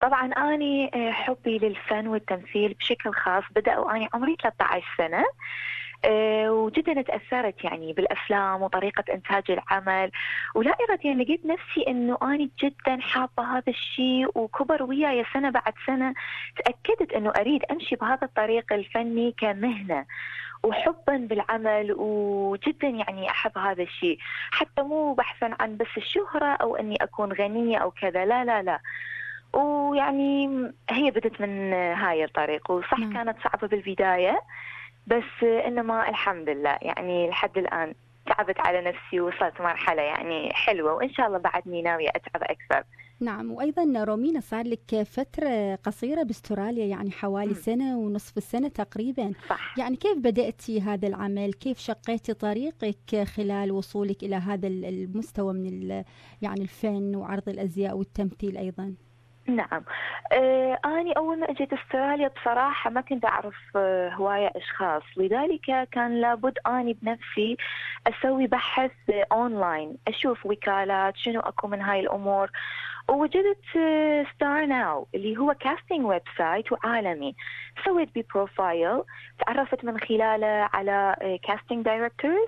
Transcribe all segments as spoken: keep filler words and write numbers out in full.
طبعا أني آه، حبي للفن والتمثيل بشكل خاص بدأ وأني عمري ثلاثة عشر سنة. آه، وجدا تأثرت يعني بالأفلام وطريقة إنتاج العمل، ولا إراديا لقيت نفسي إنه أنا جدا حابة هذا الشيء، وكبر وياي سنة بعد سنة تأكدت إنه أريد أمشي بهذا الطريق الفني كمهنة وحبا بالعمل، وجدا يعني أحب هذا الشيء، حتى مو بحثا عن بس الشهرة أو إني أكون غنية أو كذا، لا لا لا. ويعني هي بدت من هاي الطريق، وصح نعم. كانت صعبة بالبداية، بس إنما الحمد لله يعني لحد الآن تعبت على نفسي ووصلت مرحلة يعني حلوة، وإن شاء الله بعدني ناوية أتعب أكثر. نعم. وأيضا رومينا صار لك فترة قصيرة باستراليا، يعني حوالي مم. سنة ونصف السنة تقريبا. صح. يعني كيف بدأتي هذا العمل؟ كيف شقيتي طريقك خلال وصولك إلى هذا المستوى من ال- يعني الفن وعرض الأزياء والتمثيل أيضا؟ نعم. آه أنا أول ما أجيت أستراليا بصراحة ما كنت أعرف آه هواية أشخاص، لذلك كان لابد أني بنفسي أسوي بحث آه أونلاين، أشوف وكالات شنو أكو من هاي الأمور، ووجدت ستار ناو اللي هو كاستنج ويب سايت وعالمي. سويت بي بروفايل، تعرفت من خلاله على كاستنج دايركتورز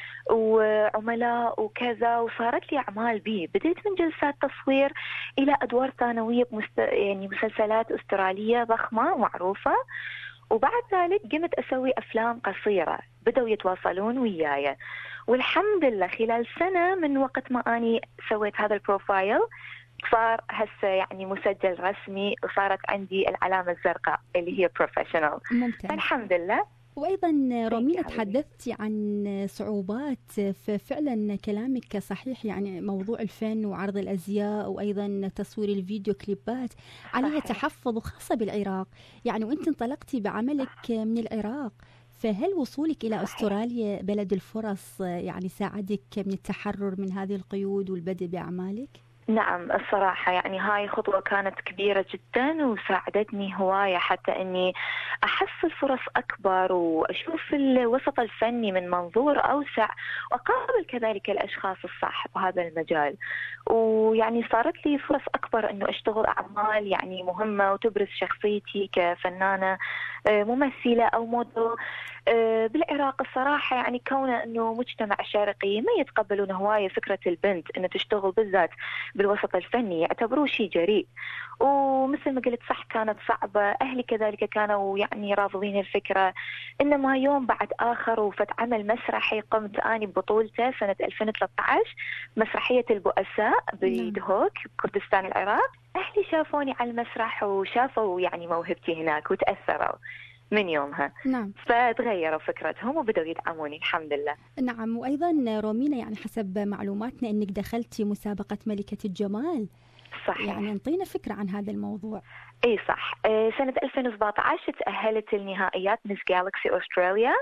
وعملاء وكذا، وصارت لي أعمال بي، بديت من جلسات تصوير إلى أدوار ثانوية بمست... يعني مسلسلات أسترالية ضخمة معروفة، وبعد ذلك قمت أسوي أفلام قصيرة، بدأوا يتواصلون وياي، والحمد لله خلال سنة من وقت ما أني سويت هذا البروفايل صار هسه يعني مسجل رسمي، وصارت عندي العلامة الزرقاء اللي هي بروفيشنال. ممتاز. الحمد لله. وأيضا رومينا حبيبي. تحدثتي عن صعوبات، ففعلا كلامك صحيح، يعني موضوع الفن وعرض الأزياء وأيضا تصوير الفيديو كليبات عليها صحيح. تحفظ، وخاصة بالعراق. يعني وأنت انطلقتي بعملك من العراق، فهل وصولك إلى صحيح. أستراليا بلد الفرص يعني ساعدك من التحرر من هذه القيود والبدء بأعمالك؟ نعم الصراحة يعني هاي خطوة كانت كبيرة جدا، وساعدتني هواية حتى أني أحصل فرص أكبر، وأشوف الوسط الفني من منظور أوسع، وأقابل كذلك الأشخاص الصح بهذا المجال، ويعني صارت لي فرص أكبر أنه أشتغل أعمال يعني مهمة وتبرز شخصيتي كفنانة ممثلة أو موديل. بالعراق الصراحة يعني كونه أنه مجتمع شرقي ما يتقبلون هواية فكرة البنت أنه تشتغل بالذات بالوسط الفني، يعتبروه شيء جريء، ومثل ما قلت صح كانت صعبة. أهلي كذلك كانوا يعني رافضين الفكرة، إنما يوم بعد آخر وفت عمل مسرحي قمت أنا ببطولته سنة ألفين وثلاثة عشر، مسرحية البؤساء بدهوك كردستان العراق. أهلي شافوني على المسرح وشافوا يعني موهبتي هناك وتأثروا من يومها. نعم. فتغيروا فكرتهم وبدأوا يدعموني الحمد لله. نعم. وأيضا رومينا يعني حسب معلوماتنا أنك دخلتي مسابقة ملكة الجمال. صحيح. يعني انطينا فكرة عن هذا الموضوع. اي صح. سنة ألفين وسبعة عشر تأهلت النهائيات ميس جالكسي أستراليا،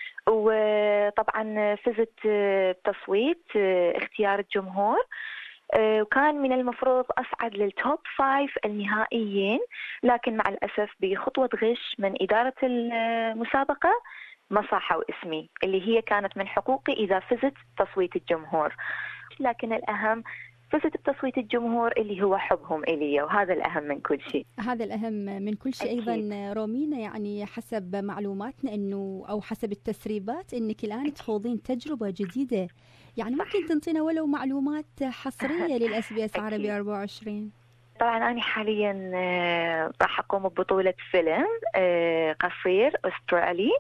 وطبعا فزت بتصويت اختيار الجمهور، وكان من المفروض أصعد للتوب فايف النهائيين، لكن مع الأسف بخطوة غش من إدارة المسابقة ما صاحوا اسمي اللي هي كانت من حقوقي إذا فزت تصويت الجمهور، لكن الأهم فزت بتصويت الجمهور اللي هو حبهم إلي، وهذا الأهم من كل شيء. هذا الأهم من كل شيء. أكيد. أيضا رومينا يعني حسب معلوماتنا أنه أو حسب التسريبات أنك الآن أكيد. تخوضين تجربة جديدة، يعني صح. ممكن تنطينا ولو معلومات حصرية للأس بي إس عربي أربعة وعشرين؟ طبعا أنا حاليا راح أقوم ببطولة فيلم قصير أسترالي،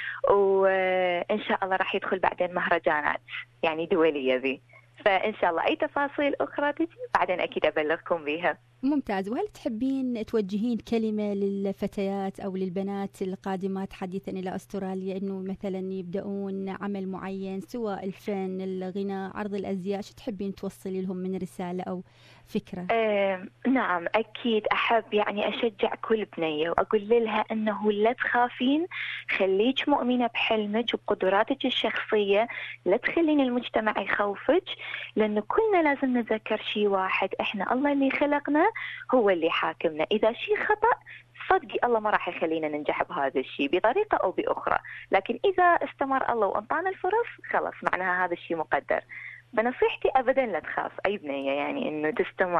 وإن شاء الله راح يدخل بعدين مهرجانات يعني دولية ذي، فإن شاء الله أي تفاصيل أخرى تجي بعدين أكيد أبلغكم بها. ممتاز. وهل تحبين توجهين كلمة للفتيات أو للبنات القادمات حديثا إلى أستراليا أنه مثلا يبدأون عمل معين سواء الفن، الغناء، عرض الأزياء، شو تحبين توصلي لهم من رسالة أو فكرة؟ آه، نعم أكيد أحب يعني أشجع كل بنية وأقول لها أنه لا تخافين، خليك مؤمنة بحلمك وبقدراتك الشخصية، لا تخلين المجتمع يخوفك، لأنه كلنا لازم نتذكر شيء واحد، إحنا الله اللي خلقنا هو اللي حاكمنا، إذا شيء خطأ صدقي الله ما راح يخلينا ننجح بهذا الشيء بطريقة أو بأخرى، لكن إذا استمر الله وأنطانا الفرص خلاص معناها هذا الشيء مقدر. بنصيحتي أبدا لا تخاف أي بنية يعني إنه تستمر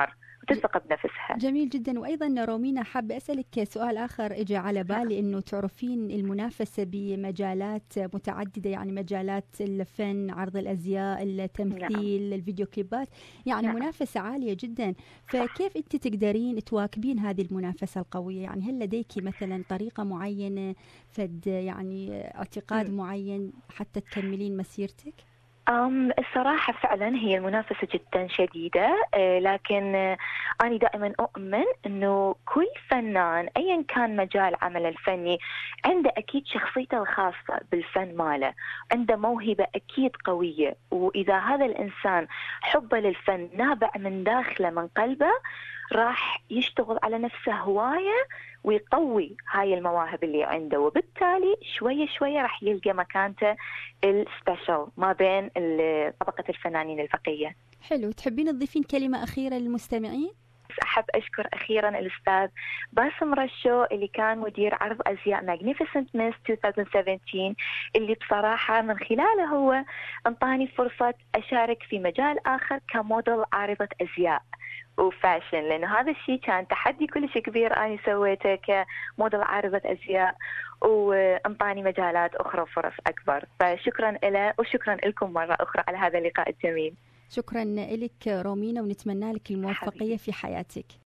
وتثق بنفسها. جميل جدا. وأيضا رومينا حابة أسألك سؤال آخر إجا على بالي، أنه تعرفين المنافسة بمجالات متعددة، يعني مجالات الفن، عرض الأزياء، التمثيل، نعم. الفيديو كليبات، يعني نعم. منافسة عالية جدا. فكيف أنت تقدرين تواكبين هذه المنافسة القوية؟ يعني هل لديك مثلا طريقة معينة، فد يعني اعتقاد م. معين حتى تكملين مسيرتك؟ أم الصراحة فعلا هي المنافسة جدا شديدة، لكن أنا دائما أؤمن أنه كل فنان أيا كان مجال عمل الفني عنده أكيد شخصيته الخاصة بالفن ماله، عنده موهبة أكيد قوية، وإذا هذا الإنسان حبه للفن نابع من داخله من قلبه راح يشتغل على نفسه هواية ويقوي هاي المواهب اللي عنده، وبالتالي شوية شوية راح يلقى مكانته السبيشال ما بين طبقة الفنانين البقية. حلو. تحبين تضيفين كلمة أخيرة للمستمعين؟ أحب أشكر أخيرا الأستاذ باسم رشو اللي كان مدير عرض أزياء Magnificent Miss ألفين وسبعطعش، اللي بصراحة من خلاله هو انطاني فرصة أشارك في مجال آخر كموديل عارضة أزياء وفاشن، لأنه هذا الشيء كان تحدي كلش كبير أنا سويته كموديل عارضة أزياء، وانطاني مجالات أخرى وفرص أكبر. فشكرا له وشكرا لكم مرة أخرى على هذا اللقاء الجميل. شكرا لك رومينا، ونتمنى لك الموفقية في حياتك.